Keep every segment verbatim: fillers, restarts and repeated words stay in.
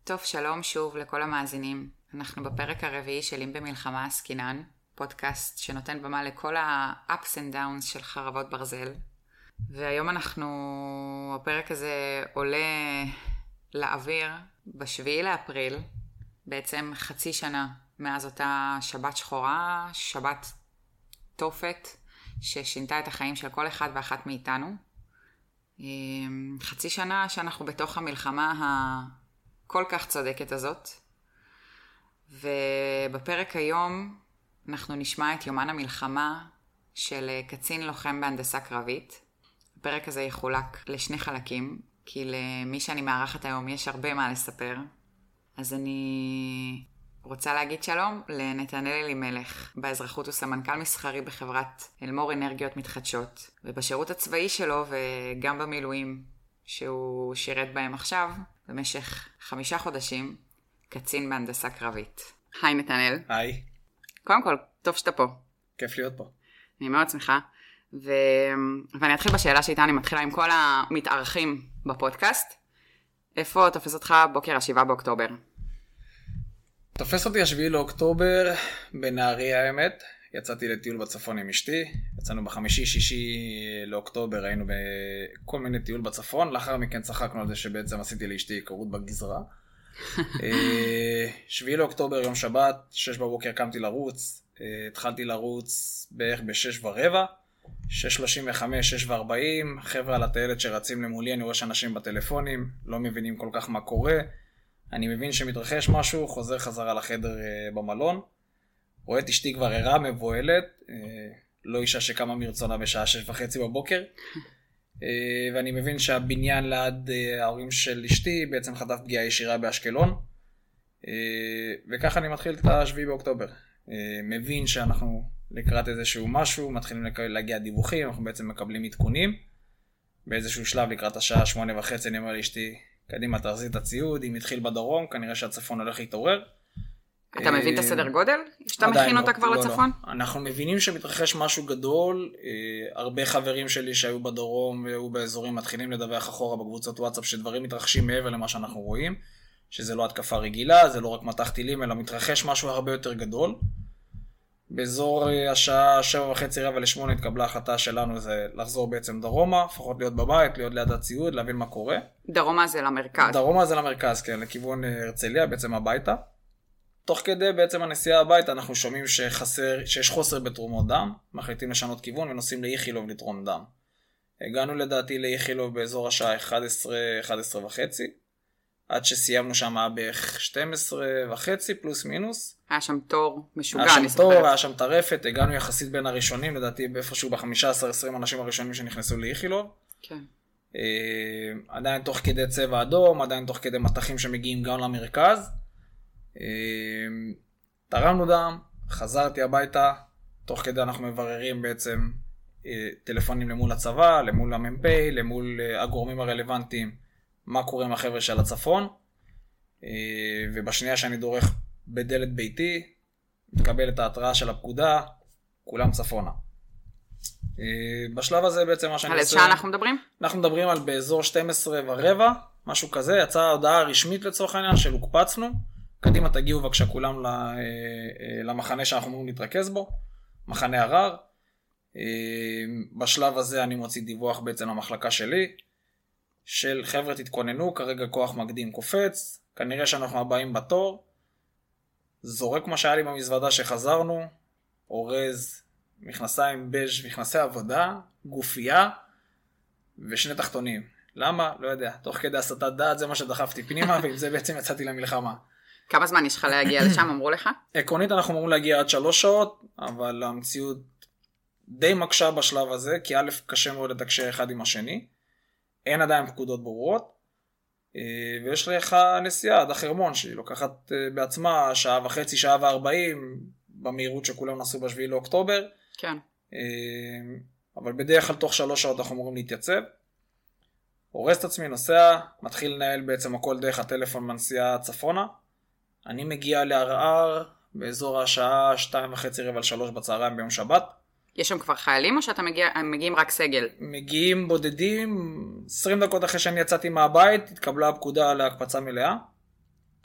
טוב, שלום שוב לכל המאזינים. אנחנו בפרק הרביעי של אם במלחמה עסקינן, פודקאסט שנותן במה לכל ה-ups and downs של חרבות ברזל. והיום אנחנו, הפרק הזה עולה לאוויר בשביעי לאפריל, בעצם חצי שנה מאז אותה שבת שחורה, שבת תופת, ששינתה את החיים של כל אחד ואחת מאיתנו. חצי שנה שאנחנו בתוך המלחמה הכל כך צודקת הזאת. ובפרק היום אנחנו נשמע את יומן המלחמה של קצין לוחם בהנדסה קרבית. הפרק הזה יחולק לשני חלקים, כי למי שאני מארחת היום יש הרבה מה לספר. אז אני רוצה להגיד שלום לנתנאל אלימלך. באזרחות הוא סמנכ"ל מסחרי בחברת אלמור אנרגיות מתחדשות, ובשירות הצבאי שלו וגם במילואים שהוא שירת בהם עכשיו, במשך חמישה חודשים, קצין בהנדסה קרבית. היי נתנאל. היי. קודם כל, טוב שאתה פה. כיף להיות פה. אני מאוד שמחה. ו... ואני אתחיל בשאלה שאיתה אני מתחילה עם כל המתארחים בפודקאסט. איפה תופס אותך בוקר השבעה באוקטובר? תופס אותי השביעי לאוקטובר בנהריה האמת. יצאתי לטיול בצפון עם אשתי. יצאנו בחמישי שישי לאוקטובר, היינו בכל מיני טיול בצפון. לאחר מכן צחקנו על זה שבעצם עשיתי לאשתי היכרות בגזרה. שביעי לאוקטובר יום שבת, שש בבוקר קמתי לרוץ. התחלתי לרוץ בערך בשש ורבע. שש שלושים וחמש, שש וארבעים, חבר'ה על הטיילת שרצים למולי, אני רואה שאנשים בטלפונים, לא מבינים כל כך מה קורה. אני מבין שמתרחש משהו, חוזר חזרה לחדר במלון. רואה את אשתי כבר ערה, מבועלת, לא אישה שקמה מרצונה בשעה שש וחצי בבוקר. ואני מבין שהבניין ליד ההורים של אשתי בעצם חטף פגיעה ישירה באשקלון. וככה אני מתחיל את השביעי באוקטובר. מבין שאנחנו לקראת איזשהו משהו, מתחילים להגיע דיווחים, אנחנו בעצם מקבלים עדכונים. באיזשהו שלב לקראת השעה שמונה וחצי אני אומר לאשתי, קדימה תחזיר את הציוד, אם התחיל בדרום, כנראה שהצפון הולך להתעורר. אתה מבין את הסדר גודל? שאתה מכין אותה כבר לצפון? אנחנו מבינים שמתרחש משהו גדול, הרבה חברים שלי שהיו בדרום והיו באזורים מתחילים לדווח אחורה בקבוצות וואטסאפ שדברים מתרחשים מעבר למה שאנחנו רואים, שזה לא התקפה רגילה, זה לא רק מטח טילים, אלא מתרחש משהו הרבה יותר גדול. באזור השעה שבע וחצי רבע לשמונה התקבלה החלטה שלנו זה לחזור בעצם דרומה, לפחות להיות בבית, להיות ליד הציוד, להבין מה קורה. דרומה זה למרכז. דרומה זה למרכז, כן, לכיוון הרצליה, בעצם הביתה. תוך כדי בעצם הנסיעה הביתה אנחנו שומעים שחסר, שיש חוסר בתרומות דם, מחליטים לשנות כיוון ונוסעים לאיכילוב לתרום דם. הגענו לדעתי לאיכילוב באזור השעה אחת עשרה, אחת עשרה וחצי. עד שסיימנו שם בערך שתים עשרה וחצי פלוס מינוס. היה שם תור משוגע. היה שם תור, היה שם טרפת, הגענו יחסית בין הראשונים, לדעתי באיפשהו ב-חמישה עשר עשרים אנשים הראשונים שנכנסו לאיכילוב. כן. אה, עדיין תוך כדי צבע אדום, עדיין תוך כדי מטחים שמגיעים גם למרכז. אה, תרמנו דם, חזרתי הביתה, תוך כדי אנחנו מבררים בעצם אה, טלפונים למול הצבא, למול המ"פ, למול אה, הגורמים הרלוונטיים. מה קורה עם החבר'ה של הצפון, ובשנייה שאני דורך בדלת ביתי, מתקבל את ההתראה של הפקודה, כולם צפונה. בשלב הזה בעצם מה שאני עושה... על איזה שעה אנחנו מדברים? אנחנו מדברים על באזור שתים עשרה ורבע, משהו כזה, יצאה הודעה רשמית לצורך העניין של הוקפצנו, קדימה תגיעו בבקשה כולם למחנה שאנחנו אמורים להתרכז בו, מחנה ערר. בשלב הזה אני מוציא דיווח בעצם למחלקה שלי, של חבר'ה תתכוננו, כרגע כוח מקדים קופץ, כנראה שאנחנו הבאים בתור, זורק מה שהיה לי במזוודה שחזרנו, אורז, מכנסיים בז' מכנסי עבודה, גופייה, ושני תחתונים. למה? לא יודע. תוך כדי הסתת דעת זה מה שדחפתי פנימה, ועם זה בעצם יצאתי למלחמה. כמה זמן יש לך להגיע לשם, אמרו לך? עקרונית אנחנו אמורים להגיע עד שלוש שעות, אבל המציאות די מקשה בשלב הזה, כי א' קשה מאוד לתקשר אחד עם השני, אין עדיין פקודות ברורות, ויש לך נסיעה עד החרמון שהיא לוקחת בעצמה שעה וחצי, שעה וארבעים, במהירות שכולם נסעו בשביעי לאוקטובר. כן. אבל בדרך כלל תוך שלוש שעות אנחנו אמורים להתייצב. הורס את עצמי, נוסע, מתחיל לנהל בעצם הכל דרך הטלפון מנסיעה צפונה. אני מגיע לערער באזור השעה שתיים וחצי רבע לשלוש בצהריים ביום שבת. יש שם כבר חיילים או שאתה מגיע, מגיעים רק סגל? מגיעים בודדים, עשרים דקות אחרי שאני יצאתי מהבית, התקבלה הפקודה להקפצה מלאה.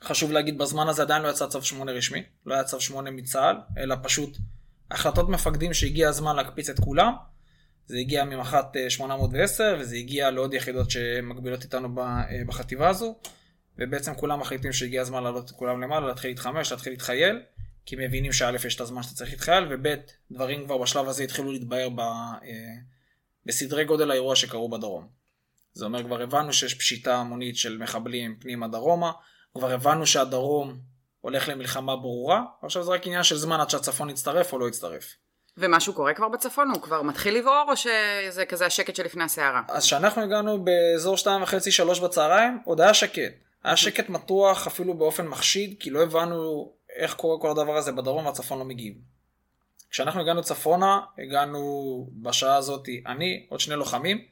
חשוב להגיד, בזמן הזה עדיין לא יצא צו שמונה רשמי, לא היה צו שמונה מצה"ל, אלא פשוט החלטות מפקדים שהגיע הזמן להקפיץ את כולם. זה הגיע ממח"ט שמונה מאות ועשר, וזה הגיע לעוד יחידות שמקבילות איתנו בחטיבה הזו, ובעצם כולם מחליטים שהגיע הזמן לעלות את כולם למעלה, להתחיל להתחמש, להתחיל להתחייל, כי מבינים שא' יש את הזמן שאתה צריך להתחייל, וב' דברים כבר בשלב הזה התחילו להתבהר ב, בסדרי גודל האירוע שקרו בדרום. זה אומר, כבר הבנו שיש פשיטה המונית של מחבלים פנימה דרומה, כבר הבנו שהדרום הולך למלחמה ברורה, ועכשיו זה רק עניין של זמן עד שהצפון יצטרף או לא יצטרף. ומשהו קורה כבר בצפון? הוא כבר מתחיל לבעור, או שזה כזה השקט שלפני הסערה? אז שאנחנו הגענו באזור שתיים וחצי שלוש בצהריים, עוד היה שקט. היה שקט מתוח אפילו באופן מחשיד, כי לא הבנו איך קורה כל הדבר הזה בדרום והצפון לא מגיב. כשאנחנו הגענו צפונה, הגענו בשעה הזאת, אני, עוד שני לוחמים,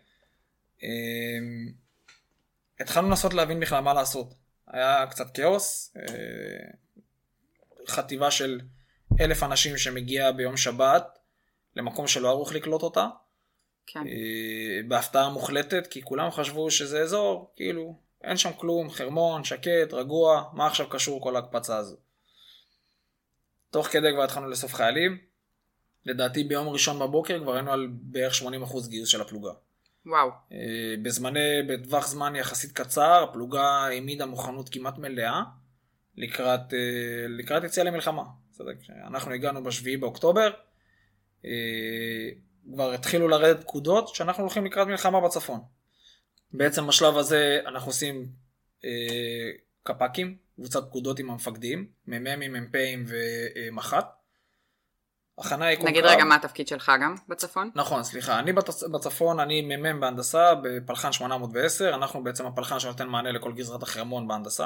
התחלנו לנסות להבין בכלל מה לעשות. היה קצת כאוס, חטיבה של אלף אנשים שמגיע ביום שבת למקום שלא ערוך לקלוט אותה, כן. בהפתעה מוחלטת, כי כולם חשבו שזה אזור, כאילו, אין שם כלום, חרמון, שקט, רגוע, מה עכשיו קשור כל ההקפצה הזו. תוך כדי כבר התחלנו לסוף חיילים, לדעתי ביום ראשון בבוקר כבר היינו על בערך שמונים אחוז גיוס של הפלוגה. וואו. בזמני, בטווח זמן יחסית קצר, הפלוגה העמידה מוכנות כמעט מלאה, לקראת, לקראת יציאה למלחמה. אנחנו הגענו בשביעי באוקטובר, כבר התחילו לרדת פקודות שאנחנו הולכים לקראת מלחמה בצפון. בעצם בשלב הזה אנחנו עושים קפקים, קבוצת פקודות עם המפקדים, מ"מים, מ"פים ומח"ט. הכנה היא נגיד רגע מה התפקיד שלך גם בצפון? נכון, סליחה. אני בצפון, אני מ"מ בהנדסה בפלחן שמונה מאות ועשר, אנחנו בעצם הפלחן שנותן מענה לכל גזרת החרמון בהנדסה.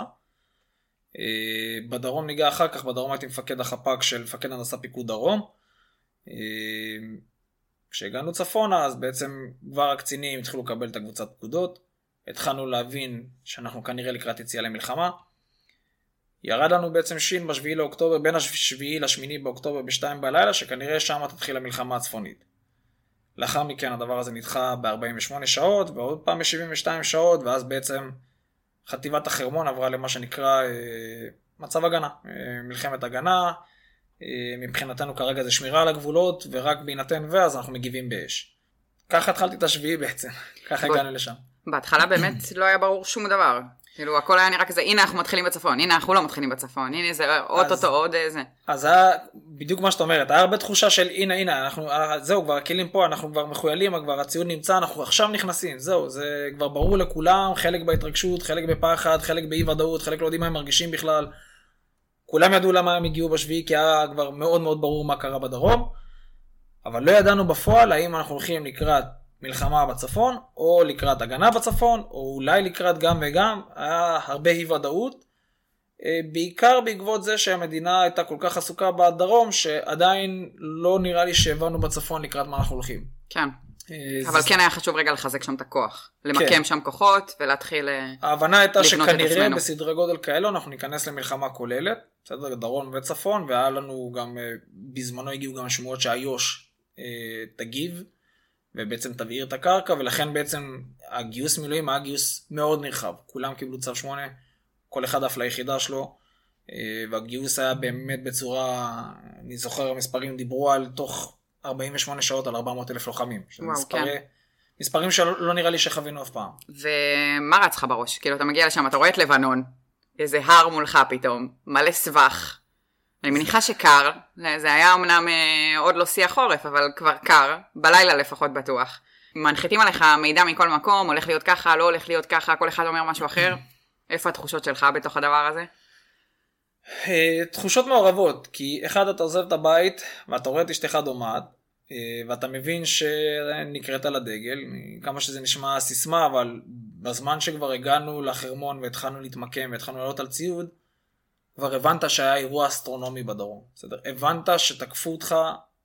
בדרום ניגע אחר כך, בדרום הייתי מפקד החפ"ק של מפקד הנדסה פיקוד דרום. כשהגענו צפונה, אז בעצם כבר הקצינים התחילו לקבל את הקבוצת פקודות, התחלנו להבין שאנחנו כנראה לקראת יציאה למלחמה. ירד לנו בעצם שין בשביעי לאוקטובר, בין השביעי לשמיני באוקטובר בשתיים בלילה, שכנראה שם תתחיל המלחמה הצפונית. לאחר מכן הדבר הזה נדחה ב-ארבעים ושמונה שעות, ועוד פעם ב-שבעים ושתיים שעות, ואז בעצם חטיבת החרמון עברה למה שנקרא אה, מצב הגנה, אה, מלחמת הגנה. אה, מבחינתנו כרגע זה שמירה על הגבולות, ורק בהינתן ואז אנחנו מגיבים באש. ככה התחלתי את השביעי בעצם, ככה הגענו לשם. בהתחלה באמת לא היה ברור שום דבר. כאילו, הכל היה נראה כזה, הנה אנחנו מתחילים בצפון, הנה אנחנו לא מתחילים בצפון, הנה זה עוד אותו עוד זה. אז היה בדיוק מה שאת אומרת, היה הרבה תחושה של הנה הנה, אנחנו, זהו, כבר הכלים פה, אנחנו כבר מחוילים, כבר הציוד נמצא, אנחנו עכשיו נכנסים, זהו, זה כבר ברור לכולם, חלק בהתרגשות, חלק בפחד, חלק באי ודאות, חלק לא יודעים מה הם מרגישים בכלל. כולם ידעו למה הם הגיעו בשביעי, כי היה כבר מאוד מאוד ברור מה קרה בדרום, אבל לא ידענו בפועל האם אנחנו הולכים לקראת מלחמה בצפון, או לקראת הגנה בצפון, או אולי לקראת גם וגם. היה הרבה אי ודאות, בעיקר בעקבות זה שהמדינה הייתה כל כך עסוקה בדרום, שעדיין לא נראה לי שהבנו בצפון לקראת מה אנחנו הולכים. כן, אבל כן היה חשוב רגע לחזק שם את הכוח, למקם שם כוחות ולהתחיל לבנות את עצמנו. ההבנה הייתה שכנראה בסדרי גודל כאלו אנחנו ניכנס למלחמה כוללת, בסדר, דרום וצפון, והיה לנו גם, בזמנו הגיעו גם שמועות שהיוש תגיב, ובעצם תבעיר את הקרקע, ולכן בעצם הגיוס מילואים היה גיוס מאוד נרחב. כולם קיבלו צו שמונה, כל אחד אף ליחידה שלו, והגיוס היה באמת בצורה, אני זוכר המספרים דיברו על תוך ארבעים ושמונה שעות על ארבע מאות אלף לוחמים. וואו, מספרי, כן. מספרים שלא נראה לי שחווינו אף פעם. ומה רץ לך בראש? כאילו אתה מגיע לשם, אתה רואה את לבנון, איזה הר מולך פתאום, מלא סבך. אני מניחה שקר, זה היה אמנם עוד לא שיח חורף, אבל כבר קר, בלילה לפחות בטוח. מנחיתים עליך מידע מכל מקום, הולך להיות ככה, לא הולך להיות ככה, כל אחד אומר משהו אחר. איפה התחושות שלך בתוך הדבר הזה? תחושות מעורבות, כי אחד אתה עוזב את הבית, ואתה רואה את אשתך דומעת, ואתה מבין שנקראת על הדגל, כמה שזה נשמע סיסמה, אבל בזמן שכבר הגענו לחרמון והתחלנו להתמקם והתחלנו לעלות על ציוד, כבר הבנת שהיה אירוע אסטרונומי בדרום. בסדר? הבנת שתקפו אותך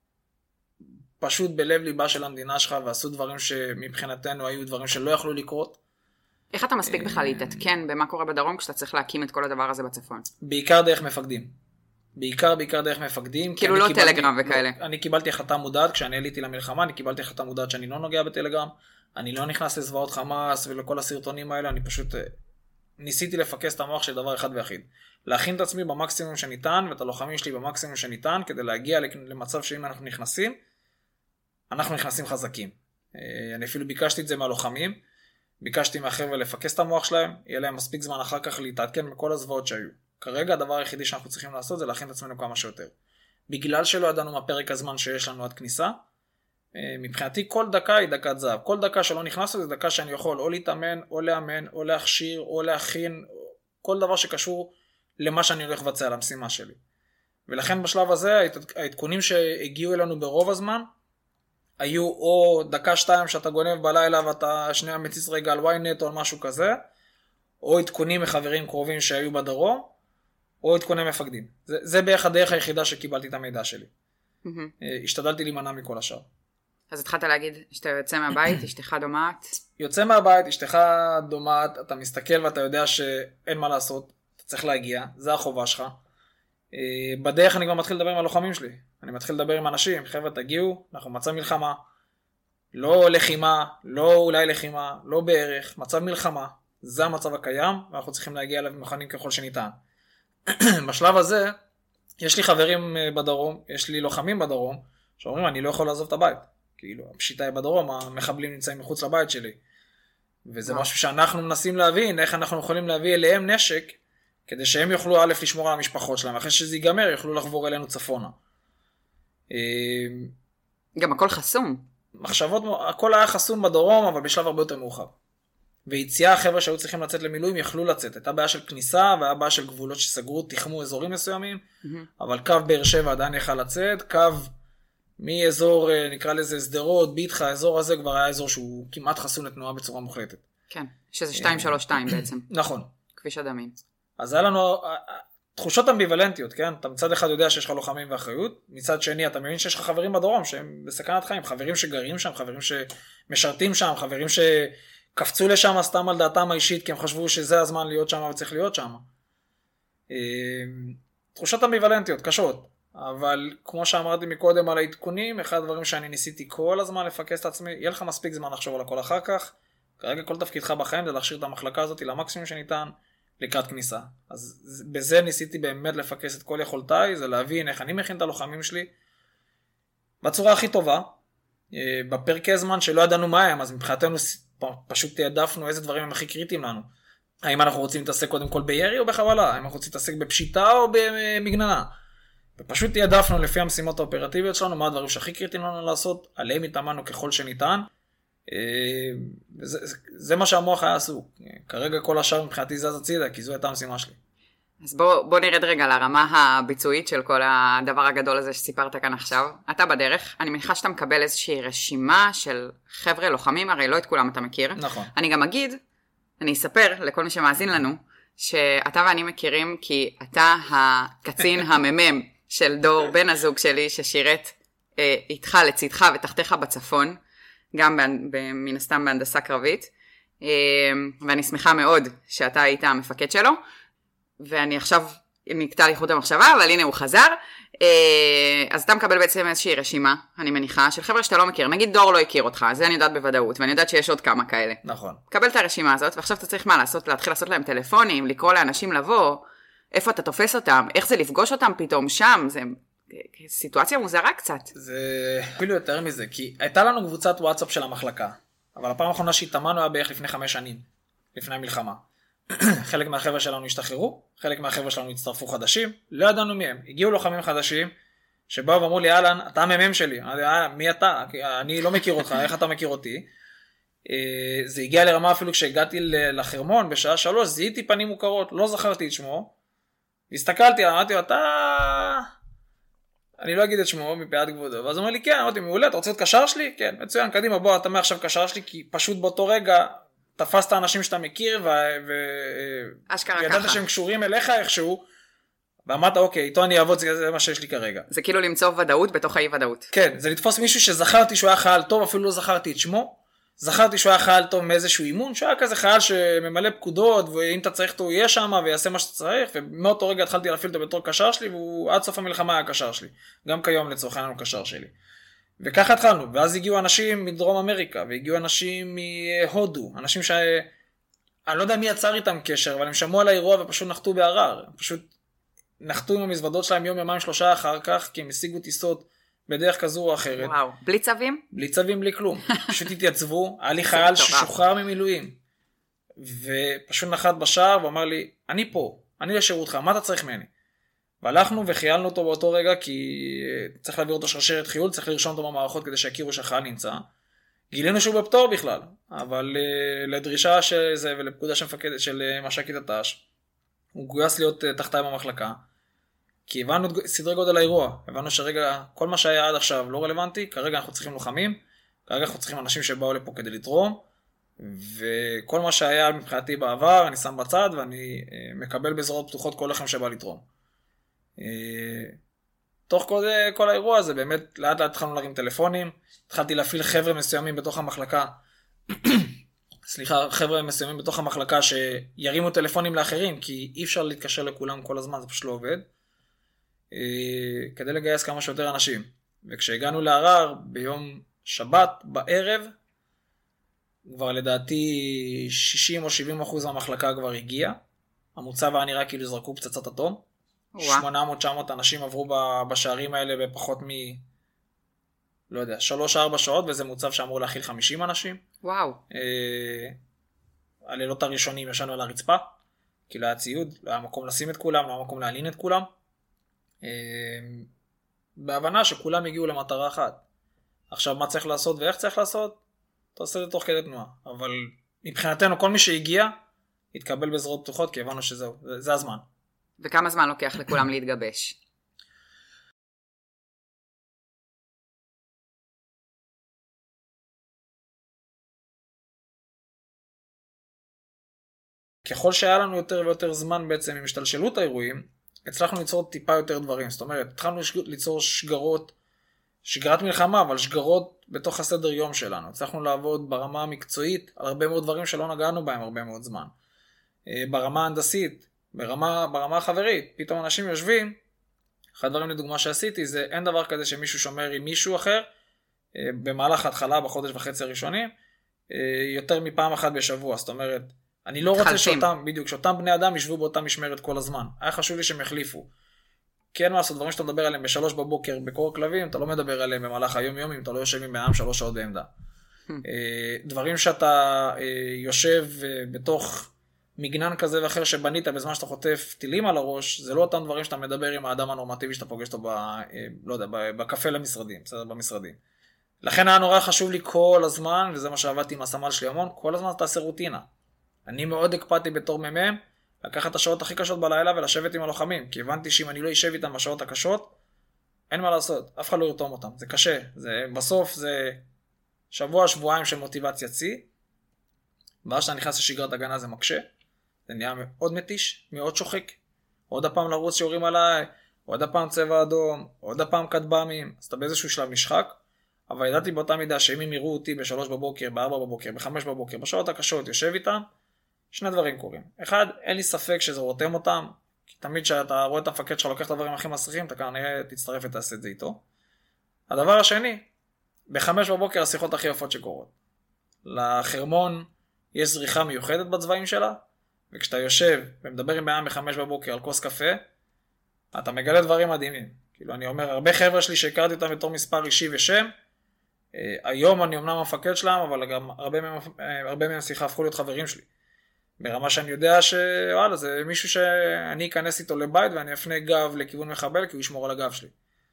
פשוט בלב ליבה של המדינה שלך, ועשו דברים שמבחינתנו היו דברים שלא יכלו לקרות. איך אתה מספיק בכלל להתעדכן במה קורה בדרום, כשאתה צריך להקים את כל הדבר הזה בצפון? בעיקר דרך מפקדים. בעיקר, בעיקר דרך מפקדים. כאילו לא קיבלתי, טלגרם וכאלה. לא, אני קיבלתי החלטה מודעת, כשאני עליתי למלחמה, אני קיבלתי החלטה מודעת שאני לא נוגע בטלגרם, אני לא נכנס לזוועות חמאס ולכל הסרטונים האלה, אני פשוט ניסיתי לפקס את המוח של דבר אחד ויחיד. להכין את עצמי במקסימום שניתן, ואת הלוחמים שלי במקסימום שניתן, כדי להגיע למצב שאם אנחנו נכנסים, אנחנו נכנסים חזקים. אני אפילו ביקשתי את זה מהלוחמים, ביקשתי מהחבר'ה לפקס את המוח שלהם, יהיה להם מספיק זמן אחר כך להתעדכן מכל הזוועות שהיו. כרגע הדבר היחידי שאנחנו צריכים לעשות זה להכין את עצמנו כמה שיותר. בגלל שלא ידענו מה פרק הזמן שיש לנו עד כניסה, מבחינתי כל דקה היא דקת זהב. כל דקה שלא נכנסנו זה דקה שאני יכול או להתאמן, או לאמן, או להכשיר, או להכין, כל דבר שקשור למה שאני הולך לבצע, למשימה שלי. ולכן בשלב הזה העדכונים שהגיעו אלינו ברוב הזמן, היו או דקה שתיים שאתה גונב בלילה ואתה שנייה מציץ רגע על וויינט או על משהו כזה, או עדכונים מחברים קרובים שהיו בדרום, או עדכוני מפקדים. זה, זה בערך הדרך היחידה שקיבלתי את המידע שלי. Mm-hmm. השתדלתי להימנע מכל השאר. אז התחלת להגיד שאתה יוצא מהבית, אשתך דומעת? יוצא מהבית, אשתך דומעת, אתה מסתכל ואתה יודע שאין מה לעשות, אתה צריך להגיע, זה החובה שלך. בדרך אני כבר מתחיל לדבר עם הלוחמים שלי. אני מתחיל לדבר עם אנשים, חבר'ה תגיעו, אנחנו מצב מלחמה. לא לחימה, לא אולי לחימה, לא בערך, מצב מלחמה. זה המצב הקיים, ואנחנו צריכים להגיע אליו מוכנים ככל שניתן. בשלב הזה, יש לי חברים בדרום, יש לי לוחמים בדרום, שאומרים, אני לא יכול לעזוב את הבית. כאילו, הפשיטה היא בדרום, המחבלים נמצאים מחוץ לבית שלי. וזה משהו שאנחנו מנסים להבין, איך אנחנו יכולים להביא אליהם נשק, כדי שהם יוכלו א' לשמור על המשפחות שלהם, אחרי שזה ייגמר, יוכלו לחבור אלינו צפונה. גם הכל חסום. מחשבות, הכל היה חסום בדרום, אבל בשלב הרבה יותר מאוחר. ויציאה החבר'ה שהיו צריכים לצאת למילואים יכלו לצאת. הייתה בעיה של כניסה, והיה בעיה של גבולות שסגרו, תחמו אזורים מסוימים, mm-hmm. אבל קו באר שבע עדיין יכל לצאת, קו מאזור, נקרא לזה סדרות, ביטחה, האזור הזה כבר היה אזור שהוא כמעט חסום לתנועה בצורה מוחלטת. כן, שזה שתיים שלוש שתיים בעצם. נכון. כביש הדמים. אז היה לנו תחושות אמביוולנטיות, כן? אתה מצד אחד יודע שיש לך לוחמים ואחריות, מצד שני אתה מבין שיש לך חברים בדרום שהם בסכנת חיים, חברים שגרים שם, חברים שמשרתים שם, חברים שקפצו לשם סתם על דעתם האישית, כי הם חשבו שזה הזמן להיות שם וצריך להיות שם. תחושות אמביוולנטיות, קשות, אבל כמו שאמרתי מקודם על העדכונים, אחד הדברים שאני ניסיתי כל הזמן לפקס את עצמי, יהיה לך מספיק זמן לחשוב על הכל אחר כך, כרגע כל תפקידך בחיים זה להכשיר את המחלקה הזאת למקסימום שניתן, לקראת כניסה. אז בזה ניסיתי באמת לפקס את כל יכולתיי, זה להבין איך אני מכין את הלוחמים שלי, בצורה הכי טובה, בפרקי זמן שלא ידענו מה הם, אז מבחינתנו פשוט תעדפנו איזה דברים הם הכי קריטיים לנו. האם אנחנו רוצים להתעסק קודם כל בירי או בחבלה, האם אנחנו רוצים להתעסק בפשיטה או במגננה. ופשוט תעדפנו לפי המשימות האופרטיביות שלנו, מה הדברים שהכי קריטיים לנו לעשות, עליהם התאמנו ככל שניתן, זה, זה מה שהמוח היה עסוק. כרגע כל השאר מבחינתי זז הצידה, כי זו הייתה המשימה שלי. אז בוא, בוא נרד רגע לרמה הביצועית של כל הדבר הגדול הזה שסיפרת כאן עכשיו. אתה בדרך, אני מניחה שאתה מקבל איזושהי רשימה של חבר'ה לוחמים, הרי לא את כולם אתה מכיר. נכון. אני גם אגיד, אני אספר לכל מי שמאזין לנו, שאתה ואני מכירים כי אתה הקצין הממם של דור בן הזוג שלי, ששירת אה, איתך לצדך ותחתיך בצפון, גם מן הסתם בהנדסה קרבית, ואני שמחה מאוד שאתה היית המפקד שלו, ואני עכשיו נקטע לי חוט המחשבה, אבל הנה הוא חזר, אז אתה מקבל בעצם איזושהי רשימה, אני מניחה, של חבר'ה שאתה לא מכיר, נגיד דור לא הכיר אותך, זה אני יודעת בוודאות, ואני יודעת שיש עוד כמה כאלה. נכון. קבל את הרשימה הזאת, ועכשיו אתה צריך מה לעשות, להתחיל לעשות להם טלפונים, לקרוא לאנשים לבוא, איפה אתה תופס אותם, איך זה לפגוש אותם פתאום שם, זה סיטואציה מוזרה קצת. זה אפילו יותר מזה, כי הייתה לנו קבוצת וואטסאפ של המחלקה, אבל הפעם האחרונה שהתאמנו היה בערך לפני חמש שנים, לפני המלחמה. חלק מהחבר'ה שלנו השתחררו, חלק מהחבר'ה שלנו הצטרפו חדשים, לא ידענו מי הם. הגיעו לוחמים חדשים, שבאו ואמרו לי, אהלן, אתה הממם שלי. מי אתה? אני לא מכיר אותך, איך אתה מכיר אותי? זה הגיע לרמה אפילו כשהגעתי לחרמון בשעה שלוש, זיהיתי פנים מוכרות, לא זכרתי את שמו. הסתכלתי, אמרתי, אתה... אני לא אגיד את שמו מפאת כבודו, ואז הוא אומר לי, כן, אמרתי, מעולה, אתה רוצה להיות קשר שלי? כן, מצוין, קדימה, בוא, אתה מעכשיו קשר שלי, כי פשוט באותו רגע תפסת אנשים שאתה מכיר, וידעת שהם קשורים אליך איכשהו, ואמרת, אוקיי, איתו אני אעבוד, זה מה שיש לי כרגע. זה כאילו למצוא ודאות בתוך האי ודאות. כן, זה לתפוס מישהו שזכרתי שהוא היה חייל טוב, אפילו לא זכרתי את שמו, זכרתי שהוא היה חייל טוב מאיזשהו אימון, שהוא היה כזה חייל שממלא פקודות, ואם אתה צריך אותו, הוא יהיה שם ויעשה מה שאתה צריך, ומאותו רגע התחלתי להפעיל אותו בתור קשר שלי, והוא עד סוף המלחמה היה קשר שלי. גם כיום לצורך העניין הוא קשר שלי. וככה התחלנו, ואז הגיעו אנשים מדרום אמריקה, והגיעו אנשים מהודו, אנשים שהיה אני לא יודע מי יצר איתם קשר, אבל הם שמעו על האירוע ופשוט נחתו בערר. הם פשוט נחתו עם המזוודות שלהם יום, יומיים, שלושה אחר כך, כי הם השיגו טיסות בדרך כזו או אחרת. וואו, בלי צווים? בלי צווים, בלי כלום. פשוט התייצבו, היה לי חייל ששוחרר ממילואים. ופשוט נחת בשער ואמר לי, אני פה, אני לשירותך, מה אתה צריך ממני? והלכנו וחיילנו אותו באותו רגע, כי צריך להעביר אותו שרשרת חיול, צריך לרשום אותו במערכות כדי שיכירו שהחייל נמצא. גילינו שהוא בפטור בכלל, אבל לדרישה של זה ולפקודה של מפקדת של מש"קית הת"ש, הוא גויס להיות תחתיי במחלקה, כי הבנו את סדרי גודל האירוע, הבנו שרגע, כל מה שהיה עד עכשיו לא רלוונטי, כרגע אנחנו צריכים לוחמים, כרגע אנחנו צריכים אנשים שבאו לפה כדי לתרום, וכל מה שהיה מבחינתי בעבר, אני שם בצד, ואני מקבל בזרועות פתוחות כל לכם שבא לתרום. תוך כל, כל האירוע הזה, באמת לאט לאט התחלנו להרים טלפונים, התחלתי להפעיל חבר'ה מסוימים בתוך המחלקה, סליחה, חבר'ה מסוימים בתוך המחלקה שירימו טלפונים לאחרים, כי אי אפשר להתקשר לכולם כל הזמן, זה פשוט לא עובד, כדי לגייס כמה שיותר אנשים. וכשהגענו לערר ביום שבת בערב, כבר לדעתי שישים או שבעים אחוז מהמחלקה כבר הגיע, המוצב היה נראה כאילו זרקו פצצת אטום, שמונה מאות תשע מאות אנשים עברו בשערים האלה בפחות מ... לא יודע, שלוש ארבע שעות, וזה מוצב שאמור להכיל חמישים אנשים. וואו. אה, הלילות הראשונים ישנו על הרצפה, כי לא היה ציוד, לא היה מקום לשים את כולם, לא היה מקום להלין את כולם. אה, בהבנה שכולם הגיעו למטרה אחת. עכשיו מה צריך לעשות ואיך צריך לעשות? אתה עושה את זה תוך כדי תנועה. אבל מבחינתנו כל מי שהגיע, התקבל בזרועות פתוחות, כי הבנו שזהו, זה, זה הזמן. וכמה זמן לוקח לכולם להתגבש? ככל שהיה לנו יותר ויותר זמן בעצם עם השתלשלות האירועים, הצלחנו ליצור טיפה יותר דברים. זאת אומרת, התחלנו ליצור שגרות, שגרת מלחמה, אבל שגרות בתוך הסדר יום שלנו. הצלחנו לעבוד ברמה המקצועית על הרבה מאוד דברים שלא נגענו בהם הרבה מאוד זמן. ברמה ההנדסית, ברמה, ברמה החברית, פתאום אנשים יושבים, אחד הדברים לדוגמה שעשיתי זה, אין דבר כזה שמישהו שומר עם מישהו אחר, במהלך ההתחלה בחודש וחצי הראשונים, יותר מפעם אחת בשבוע. זאת אומרת, אני לא רוצה שאותם, בדיוק, שאותם בני אדם ישבו באותה משמרת כל הזמן. היה חשוב לי שהם יחליפו. כי אין מה לעשות, דברים שאתה מדבר עליהם בשלוש בבוקר בקור כלבים, אתה לא מדבר עליהם במהלך היום יום, אם אתה לא יושב עם בינם שלוש שעות בעמדה. דברים שאתה יושב בתוך מגנן כזה ואחר שבנית בזמן שאתה חוטף טילים על הראש, זה לא אותם דברים שאתה מדבר עם האדם הנורמטיבי שאתה פוגש אותו ב, לא יודע, בקפה למשרדים, בסדר, במשרדים. לכן היה נורא חשוב לי כל הזמן, וזה מה שעבדתי עם הסמל שלי המון, כל הזמן תעשה רוטינה. אני מאוד הקפדתי בתור ממם, לקחת את השעות הכי קשות בלילה ולשבת עם הלוחמים, כי הבנתי שאם אני לא אשב איתם בשעות הקשות, אין מה לעשות, אף אחד לא ירתום אותם, זה קשה, זה, בסוף זה שבוע, שבועיים של מוטיבציה צי, ואז שאתה נכנס לשגרת הגנה זה מקשה, זה נהיה מאוד מתיש, מאוד שוחק, עוד הפעם לרוץ שיורים עליי, עוד הפעם צבע אדום, עוד הפעם כטב"מים, אז אתה באיזשהו שלב נשחק, אבל ידעתי באותה מידה שאם הם יראו אותי בשלוש בבוקר, בארבע בבוקר, בחמש בבוקר, בשעות הקשות, יושב איתם, שני דברים קורים. אחד, אין לי ספק שזה רותם אותם, כי תמיד כשאתה רואה את המפקד שלך לוקח את הדברים הכי מסריחים, אתה כנראה תצטרף ותעשה את זה איתו. הדבר השני, בחמש בבוקר השיחות הכי יפות שקורות. לחרמון יש זריחה מיוחדת בצבעים שלה, וכשאתה יושב ומדבר עם בעיה בחמש בבוקר על כוס קפה, אתה מגלה דברים מדהימים. כאילו אני אומר, הרבה חבר'ה שלי שהכרתי אותם בתור מספר אישי ושם, היום אני אמנם המפקד שלהם, אבל גם הרבה מהם, הרבה מהם שיחה הפכו להיות חברים שלי. ברמה שאני יודע שוואלה, זה מישהו שאני אכנס איתו לבית ואני אפנה גב לכיוון מחבל, כי הוא ישמור על הגב שלי.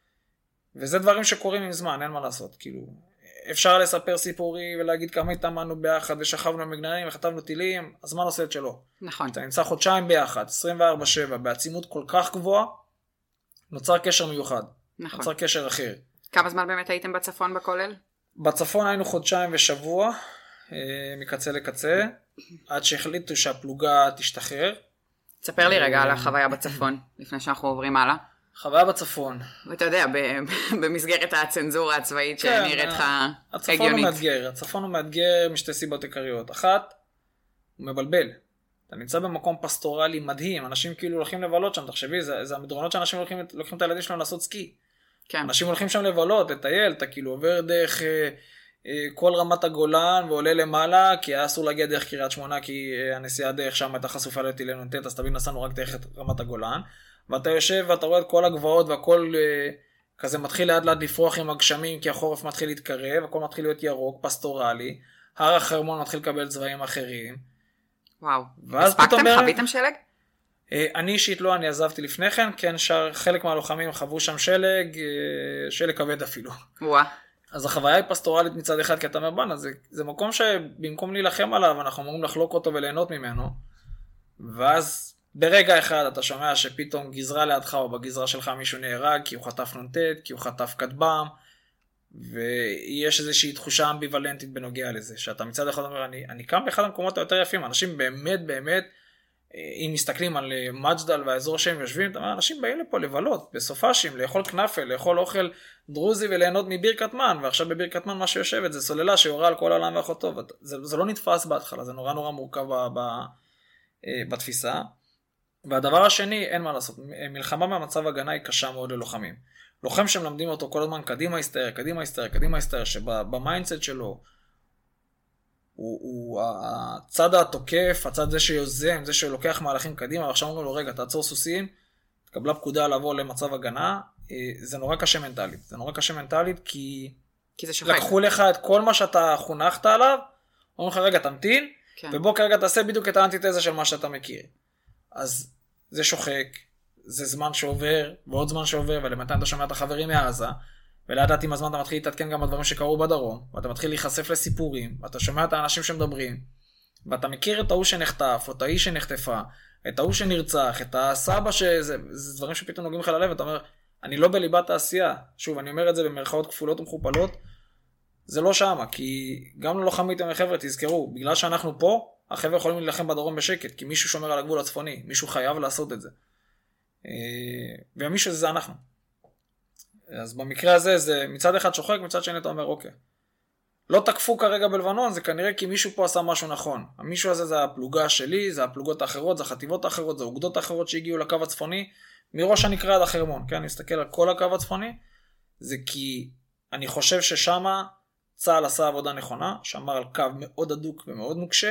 וזה דברים שקורים עם זמן, אין מה לעשות. כאילו, אפשר לספר סיפורי ולהגיד כמה התאמנו ביחד ושכבנו במגננים וכתבנו טילים, הזמן עושה את שלו. נכון. אתה נמצא חודשיים ביחד, עשרים וארבע שבע, בעצימות כל כך גבוהה, נוצר קשר מיוחד. נכון. נוצר קשר אחר. כמה זמן באמת הייתם בצפון בכולל? בצפון היינו חודשיים ושבוע, מקצה לקצה, עד שהחליטו שהפלוגה תשתחרר. תספר לי רגע על החוויה בצפון, לפני שאנחנו עוברים הלאה. חוויה בצפון. ואתה יודע, במסגרת הצנזורה הצבאית שנראית לך הגיונית. הצפון הוא מאתגר, הצפון הוא מאתגר משתי סיבות עיקריות. אחת, הוא מבלבל. אתה נמצא במקום פסטורלי מדהים, אנשים כאילו הולכים לבלות שם, תחשבי, זה, זה המדרונות שאנשים הולכים, לוקחים את הילדים שלהם לעשות סקי. כן. אנשים הולכים שם לבלות, לטייל, אתה כאילו עובר דרך אה, כל רמת הגולן ועולה למעלה, כי היה אסור להגיע דרך קריית שמונה, כי הנסיעה דרך שם הייתה חשופה לטילי נ"ט, אז תבין, נסענו רק דרך רמת הגולן, ואתה יושב ואתה רואה את כל הגבעות, והכל כזה מתחיל לאט לאט לפרוח עם הגשמים, כי החורף מתחיל להתקרב, הכל מתחיל להיות ירוק, פסטורלי, הר החרמון מתחיל לקבל צבעים אחרים. וואו, הספקתם? חוויתם שלג? אני אישית לא, אני עזבתי לפני כן, כן, חלק מהלוחמים חוו שם שלג, שלג כבד אפילו. וואו. אז החוויה היא פסטורלית מצד אחד, כי אתה אומר, בנה, זה, זה מקום שבמקום להילחם עליו, אנחנו אמורים לחלוק אותו וליהנות ממנו, ואז ברגע אחד אתה שומע שפתאום גזרה לידך או בגזרה שלך מישהו נהרג, כי הוא חטף נ"ט, כי הוא חטף כטב"ם, ויש איזושהי תחושה אמביוולנטית בנוגע לזה, שאתה מצד אחד אומר, אני, אני קם באחד המקומות היותר יפים, אנשים באמת באמת, אם מסתכלים על מג'דל והאזור שהם יושבים, אתה אומר, אנשים באים לפה לבלות, בסופשים, לאכול כנפל, לאכול אוכל דרוזי וליהנות מביר קטמן, ועכשיו בביר קטמן מה שיושבת זה סוללה שיורה על כל העולם ואחותו, זה, זה לא נתפס בהתחלה, זה נורא נורא מורכב ב, ב, בתפיסה. והדבר השני, אין מה לעשות, מלחמה במצב הגנה היא קשה מאוד ללוחמים. לוחם שמלמדים אותו כל הזמן, קדימה הסתער, קדימה הסתער, קדימה הסתער, שבמיינדסט שלו, הוא, הוא הצד התוקף, הצד זה שיוזם, זה שלוקח מהלכים קדימה, ועכשיו אומרים לו, רגע, תעצור סוסים, תקבלה פקודה לבוא למצב הגנה, זה נורא קשה מנטלית. זה נורא קשה מנטלית, כי, כי זה שוחק. לקחו לך את כל מה שאתה חונכת עליו, אומרים לך, רגע, תמתין, כן. ובוא כרגע תעשה בדיוק את האנטיתזה של מה שאתה מכיר. אז זה שוחק, זה זמן שעובר, ועוד זמן שעובר, ולמתן אתה שומע את החברים מעזה, ולאט עם הזמן אתה מתחיל להתעדכן גם בדברים שקרו בדרום, ואתה מתחיל להיחשף לסיפורים, ואתה שומע את האנשים שמדברים, ואתה מכיר את ההוא שנחטף, או את ההיא שנחטפה, את ההוא שנרצח, את הסבא שזה, זה דברים שפתאום נוגעים לך ללב, ואתה אומר, אני לא בליבת העשייה. שוב, אני אומר את זה במרכאות כפולות ומכופלות, זה לא שמה, כי גם ללוחמים חבר'ה, תזכרו, בגלל שאנחנו פה, החבר'ה יכולים להילחם בדרום בשקט, כי מישהו שומר על הגבול הצפוני, מישהו חייב לעשות את זה. ומישהו זה, זה אנחנו. אז במקרה הזה, זה מצד אחד שוחק, מצד שני אתה אומר, אוקיי. לא תקפו כרגע בלבנון, זה כנראה כי מישהו פה עשה משהו נכון. המישהו הזה זה הפלוגה שלי, זה הפלוגות האחרות, זה החטיבות האחרות, זה האוגדות האחרות שהגיעו לקו הצפוני, מראש הנקרא עד החרמון, כן? אני מסתכל על כל הקו הצפוני, זה כי אני חושב ששמה צה"ל עשה עבודה נכונה, שמר על קו מאוד הדוק ומאוד מוקשה,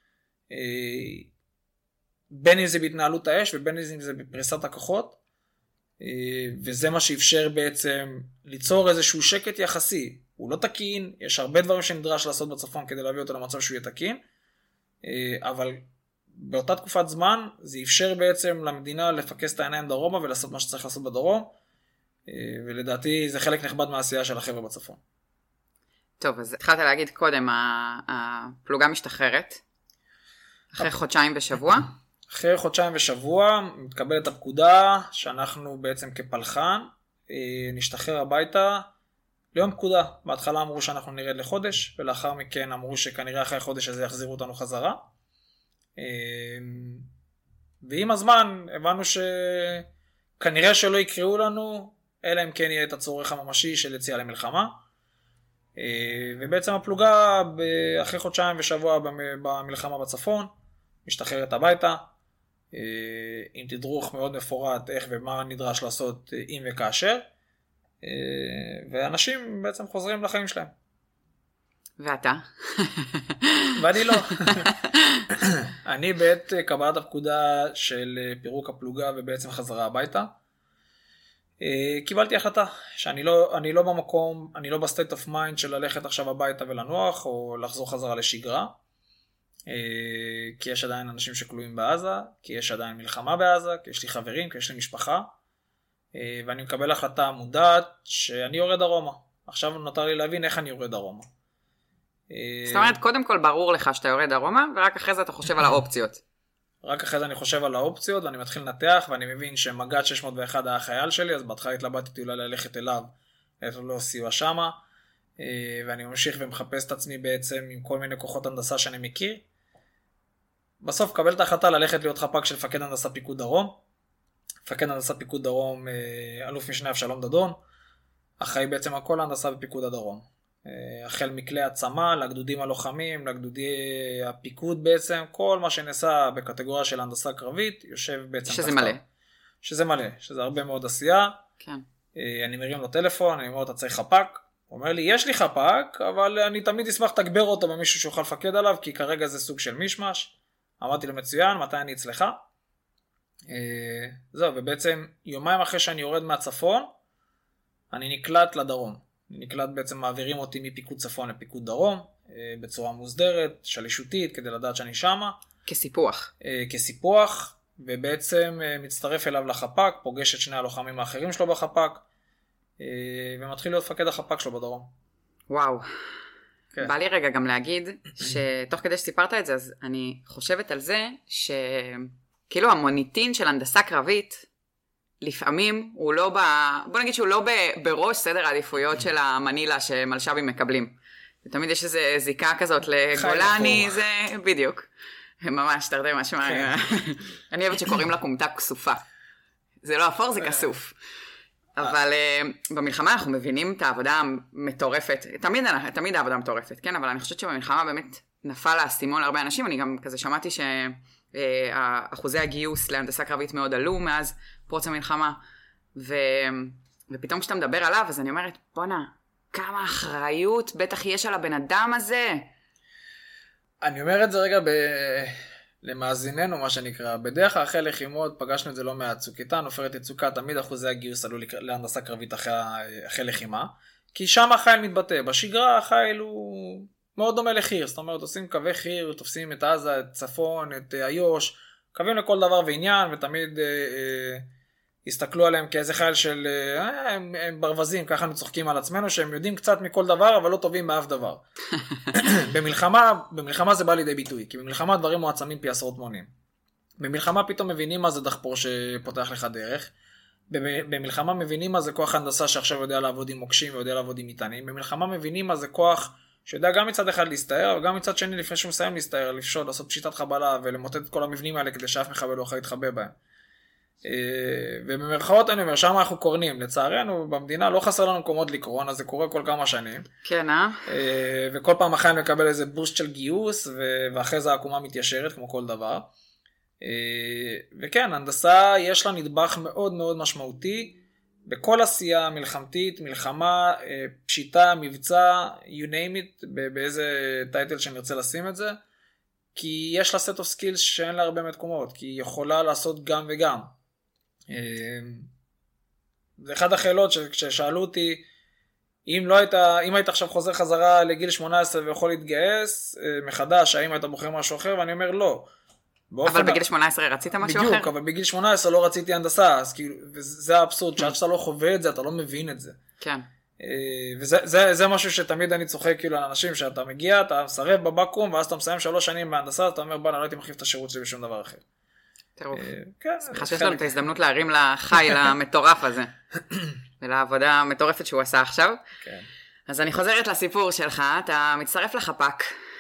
בין אם זה בהתנהלות האש ובין אם זה בפריסת הכוחות, וזה מה שאפשר בעצם ליצור איזשהו שקט יחסי. הוא לא תקין, יש הרבה דברים שנדרש לעשות בצפון כדי להביא אותו למצב שהוא יהיה תקין, אבל באותה תקופת זמן זה אפשר בעצם למדינה לפקס את העיניים דרומה ולעשות מה שצריך לעשות בדרום, ולדעתי זה חלק נכבד מהעשייה של החבר'ה בצפון. טוב, אז התחלת להגיד קודם, הפלוגה משתחררת אחרי חודשיים ושבוע? אחרי חודשיים ושבוע מתקבלת הפקודה שאנחנו בעצם כפלחן נשתחרר הביתה ליום פקודה. בהתחלה אמרו שאנחנו נרד לחודש, ולאחר מכן אמרו שכנראה אחרי החודש הזה יחזירו אותנו חזרה. ועם הזמן הבנו שכנראה שלא יקראו לנו, אלא אם כן יהיה את הצורך הממשי של יציאה למלחמה. ובעצם הפלוגה אחרי חודשיים ושבוע במלחמה בצפון משתחררת הביתה, עם תדרוך מאוד מפורט איך ומה נדרש לעשות אם וכאשר, ואנשים בעצם חוזרים לחיים שלהם. ואתה? ואני לא. אני בעת קבלת הפקודה של פירוק הפלוגה ובעצם חזרה הביתה, קיבלתי החלטה שאני לא, אני לא במקום, אני לא בסטייט אוף מיינד של ללכת עכשיו הביתה ולנוח או לחזור חזרה לשגרה, כי יש עדיין אנשים שכלואים בעזה, כי יש עדיין מלחמה בעזה, כי יש לי חברים, כי יש לי משפחה, ואני מקבל החלטה מודעת שאני יורד דרומה. עכשיו נותר לי להבין איך אני יורד דרומה. זאת אומרת, קודם כל ברור לך שאתה יורד דרומה, ורק אחרי זה אתה חושב על האופציות. רק אחרי זה אני חושב על האופציות, ואני מתחיל לנתח, ואני מבין שמג"ד שש מאות ואחת היה החייל שלי, אז בהתחלה התלבטתי אולי ללכת אליו, לתת לו סיוע שמה, ואני ממשיך ומחפש את עצמי בעצם עם כל מיני כוחות הנדסה שאני מכיר. בסוף קבל את ההחלטה ללכת להיות חפ"ק של מפקד הנדסה פיקוד דרום, מפקד הנדסה פיקוד דרום, אלוף משנה אבשלום דדון, אחראי בעצם על כל ההנדסה בפיקוד הדרום. החל מכלי הצמה, לגדודים הלוחמים, לגדודי הפיקוד בעצם, כל מה שנעשה בקטגוריה של הנדסה קרבית, יושב בעצם... שזה מלא. שזה מלא, שזה הרבה מאוד עשייה. כן. אני מרים לו טלפון, אני אומר, אתה צריך חפ"ק, הוא אומר לי, יש לי חפ"ק, אבל אני תמיד אשמח תגבר אותו במישהו שיוכל לפקד עליו, כי כרגע זה סוג של מישמש. אמרתי לו, מצוין, מתי אני אצלך? זהו, ובעצם יומיים אחרי שאני יורד מהצפון, אני נקלט לדרום. נקלט בעצם, מעבירים אותי מפיקוד צפון לפיקוד דרום, בצורה מוסדרת, שלישותית, כדי לדעת שאני שמה. כסיפוח. כסיפוח, ובעצם מצטרף אליו לחפ"ק, פוגש את שני הלוחמים האחרים שלו בחפ"ק, ומתחיל להיות מפקד החפ"ק שלו בדרום. וואו. כן. בא לי רגע גם להגיד, שתוך כדי שסיפרת את זה, אז אני חושבת על זה, שכאילו המוניטין של הנדסה קרבית, לפעמים הוא לא ב... בוא נגיד שהוא לא ב... בראש סדר העדיפויות של המנילה שמלשבים מקבלים. ותמיד יש איזו זיקה כזאת לגולני, זה בדיוק. ממש, תרדי משהו. אני אוהבת שקוראים לה קומטה כסופה. זה לא אפור, זה כסוף. אבל במלחמה אנחנו מבינים את העבודה המטורפת. תמיד, תמיד העבודה מטורפת, כן? אבל אני חושבת שבמלחמה באמת נפל האסימון להרבה אנשים. אני גם כזה שמעתי שאחוזי הגיוס להנדסה קרבית מאוד עלו מאז פרוץ המלחמה. ו... ופתאום כשאתה מדבר עליו, אז אני אומרת, בונה, כמה אחריות בטח יש על הבן אדם הזה. אני אומר את זה רגע ב... למאזיננו, מה שנקרא. בדרך כלל אחרי לחימות, פגשנו את זה לא מעט. צוק איתן, עופרת יצוקה, תמיד אחוזי הגיוס עלו להנדסה קרבית אחרי, אחרי לחימה. כי שם החייל מתבטא. בשגרה החייל הוא מאוד דומה לחיר. זאת אומרת, עושים קווי חיר, תופסים את עזה, את צפון, את איו"ש, קווים לכל דבר ועניין, ותמיד אה, אה, הסתכלו עליהם כאיזה חייל של... אה, הם, הם ברווזים, ככה אנחנו צוחקים על עצמנו, שהם יודעים קצת מכל דבר, אבל לא טובים באף דבר. במלחמה, במלחמה זה בא לידי ביטוי, כי במלחמה דברים מועצמים פי עשרות מונים. במלחמה פתאום מבינים מה זה דחפור שפותח לך דרך. במלחמה מבינים מה זה כוח הנדסה שעכשיו יודע לעבוד עם מוקשים ויודע לעבוד עם מטענים. במלחמה מבינים מה זה כוח שיודע גם מצד אחד להסתער, וגם מצד שני לפני שהוא מסיים להסתער, לפשוט, לעשות פשיטת חבלה ולמוטט את כל המבנים האלה כדי שאף מחבל לא יכול להתחבא בהם. ובמרכאות אני אומר, שם אנחנו קורנים. לצערנו, במדינה לא חסר לנו מקומות לקרון, אז זה קורה כל כמה שנים. כן, אה? וכל פעם החייל מקבל איזה בוסט של גיוס, ואחרי זה העקומה מתיישרת, כמו כל דבר. וכן, הנדסה יש לה נדבך מאוד מאוד משמעותי, בכל עשייה מלחמתית, מלחמה, פשיטה, מבצע, you name it, באיזה טייטל שנרצה לשים את זה, כי יש לה set of skills שאין לה הרבה מקומות, כי היא יכולה לעשות גם וגם. זה אחד החיילות ששאלו אותי, אם לא היית, אם היית עכשיו חוזר חזרה לגיל שמונה עשרה ויכול להתגייס מחדש, האם היית בוחר משהו אחר? ואני אומר לא. אבל בגיל שמונה עשרה רצית משהו אחר? בדיוק, אבל בגיל שמונה עשרה לא רציתי הנדסה, אז כאילו, וזה האבסורד, שעד שאתה לא חווה את זה, אתה לא מבין את זה. כן. וזה זה, זה משהו שתמיד אני צוחק כאילו לאנשים, שאתה מגיע, אתה מסרב בבקו"ם, ואז אתה מסיים שלוש שנים בהנדסה, אתה אומר, בוא, אני לא הייתי מחליף את השירות שלי בשום דבר אחר. טירוף. סליחה שיש לנו את ההזדמנות להרים לחייל המטורף הזה, ולעבודה המטורפת שהוא עשה עכשיו. אז אני חוזרת לסיפור שלך, אתה מצטרף לחפ"ק.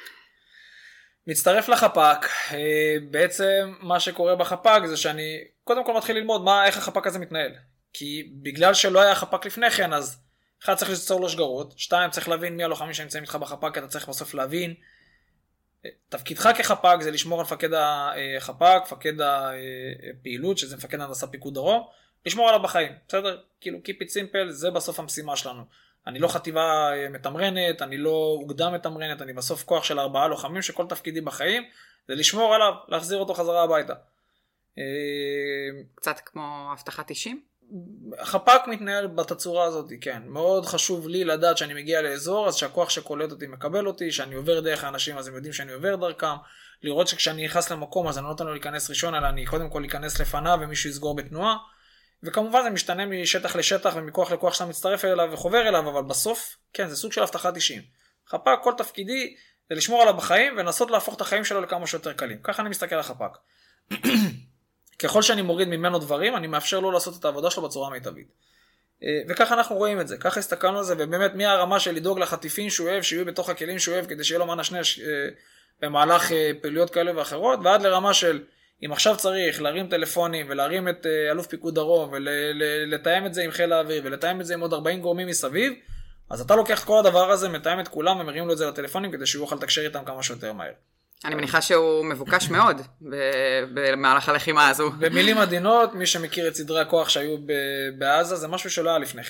מצטרף לחפ"ק, בעצם מה שקורה בחפ"ק זה שאני קודם כל מתחיל ללמוד מה, איך החפ"ק הזה מתנהל. כי בגלל שלא היה חפ"ק לפני כן, אז אחד צריך ליצור לו שגרות, שתיים צריך להבין מי הלוחמים שנמצאים איתך בחפ"ק, אתה צריך בסוף להבין. תפקידך כחפ"ק זה לשמור על מפקד החפ"ק, מפקד הפעילות, שזה מפקד הנדסה פיקוד דרום, לשמור עליו בחיים, בסדר? כאילו keep it simple, זה בסוף המשימה שלנו. אני לא חטיבה מתמרנת, אני לא אוגדה מתמרנת, אני בסוף כוח של ארבעה לוחמים שכל תפקידי בחיים זה לשמור עליו, להחזיר אותו חזרה הביתה. קצת כמו הבטחת אישים? החפ"ק מתנהל בתצורה הזאת, כן. מאוד חשוב לי לדעת שאני מגיע לאזור, אז שהכוח שקולט אותי מקבל אותי, שאני עובר דרך האנשים, אז הם יודעים שאני עובר דרכם. לראות שכשאני נכנס למקום, אז אני לא נותן לו להיכנס ראשון, אלא אני קודם כל להיכנס לפניו ומישהו יסגור בתנועה. וכמובן זה משתנה משטח לשטח ומכוח לכוח שאתה מצטרף אליו וחובר אליו, אבל בסוף, כן, זה סוג של הבטחת אישים. חפ"ק, כל תפקידי זה לשמור עליו בחיים ולנסות להפוך את החיים שלו לכמה שיותר קלים. ככה אני מסתכל על חפ"ק. ככל שאני מוריד ממנו דברים, אני מאפשר לו לעשות את העבודה שלו בצורה המיטבית. וככה אנחנו רואים את זה. ככה הסתכלנו על זה, ובאמת מהרמה של לדאוג לחטיפים שהוא אוהב, שיהיו בתוך הכלים שהוא אוהב, כדי שיהיה לו מה נשנש במהלך פעילויות כאלה ואחרות, ועד לרמה של אם עכשיו צריך להרים טלפונים ולהרים את אלוף פיקוד דרום ולתאם את זה עם חיל האוויר ולתאם את זה עם עוד ארבעים גורמים מסביב, אז אתה לוקח את כל הדבר הזה, מתאם את כולם ומרים לו את זה לטלפונים כדי שהוא יוכל לתקשר איתם כמה שיותר מהר. אני מניחה שהוא מבוקש מאוד במהלך הלחימה הזו. במילים עדינות, מי שמכיר את סדרי הכוח שהיו בעזה, זה משהו שלא היה לפני כן.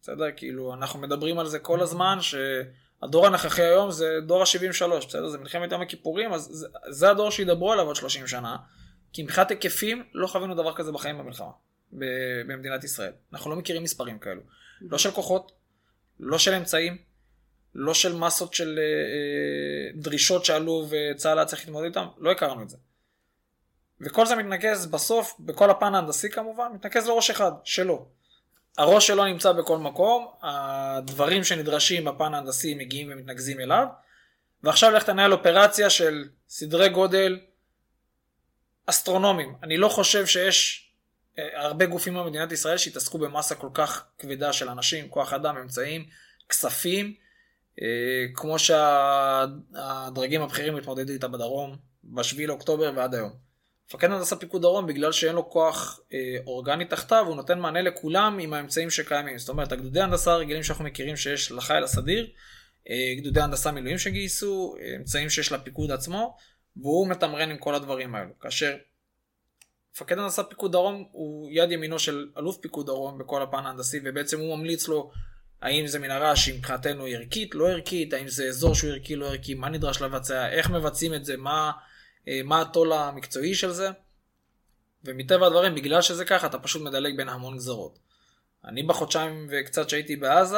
בסדר? כאילו, אנחנו מדברים על זה כל הזמן, שהדור הנוכחי היום זה דור ה-שבעים ושלוש, בסדר? זה מלחמת יום הכיפורים, אז זה, זה הדור שידברו עליו עוד שלושים שנה, כי מבחינת היקפים לא חווינו דבר כזה בחיים במלחמה, במדינת ישראל. אנחנו לא מכירים מספרים כאלו. לא של כוחות, לא של אמצעים, לא של מסות של אה, דרישות שעלו וצה"ל היה צריך להתמודד איתם, לא הכרנו את זה. וכל זה מתנקז בסוף, בכל הפן ההנדסי כמובן, מתנקז לראש אחד, שלו. הראש שלו נמצא בכל מקום, הדברים שנדרשים בפן ההנדסי מגיעים ומתנקזים אליו, ועכשיו לך תנהל אופרציה של סדרי גודל אסטרונומיים. אני לא חושב שיש הרבה גופים במדינת ישראל שהתעסקו במסה כל כך כבדה של אנשים, כוח אדם, אמצעים, כספים, כמו שהדרגים הבכירים התמודדו איתה בדרום, בשביעי לאוקטובר ועד היום. מפקד הנדסה פיקוד דרום, בגלל שאין לו כוח אה, אורגני תחתיו, הוא נותן מענה לכולם עם האמצעים שקיימים. זאת אומרת, הגדודי הנדסה הרגילים שאנחנו מכירים שיש לחייל הסדיר, אה, גדודי הנדסה מילואים שגייסו, אה, אמצעים שיש לפיקוד עצמו, והוא מתמרן עם כל הדברים האלו. כאשר מפקד הנדסה פיקוד דרום הוא יד ימינו של אלוף פיקוד דרום בכל הפן ההנדסי, ובעצם הוא ממליץ לו האם זה מנהרה שמבחינתנו ערכית, לא ערכית, האם זה אזור שהוא ערכי, לא ערכי, מה נדרש לבצע, איך מבצעים את זה, מה... מה התול המקצועי של זה, ומטבע הדברים, בגלל שזה ככה, אתה פשוט מדלג בין המון גזרות. אני בחודשיים וקצת שהייתי בעזה,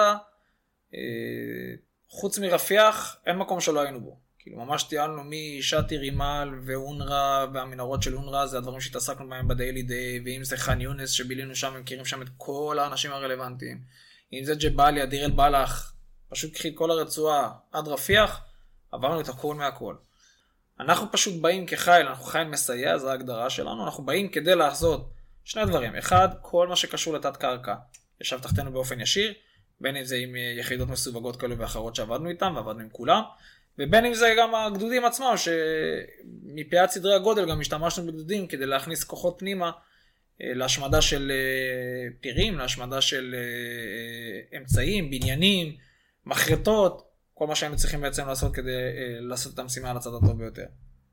חוץ מרפיח, אין מקום שלא היינו בו. כאילו ממש טיילנו משאטי רימל ואונרה, והמנהרות של אונרה, זה הדברים שהתעסקנו בהם בדיילי דיי, ואם זה חאן יונס שבילינו שם, מכירים שם את כל האנשים הרלוונטיים. אם זה ג'באליה, דיר אל בלח, פשוט קחי כל הרצועה עד רפיח, עברנו את הכל מהכל. אנחנו פשוט באים כחייל, אנחנו חייל מסייע, זו ההגדרה שלנו, אנחנו באים כדי לעשות שני דברים. אחד, כל מה שקשור לתת קרקע, ישב תחתנו באופן ישיר, בין אם זה עם יחידות מסווגות כאלו ואחרות שעבדנו איתם, ועבדנו עם כולם, ובין אם זה גם הגדודים עצמם, שמפאת סדרי הגודל גם השתמשנו בגדודים, כדי להכניס כוחות פנימה, להשמדה של פירים, להשמדה של אמצעים, בניינים, מחרטות, כל מה שהיינו צריכים בעצם לעשות כדי אה, לעשות את המשימה על הצד הטוב ביותר.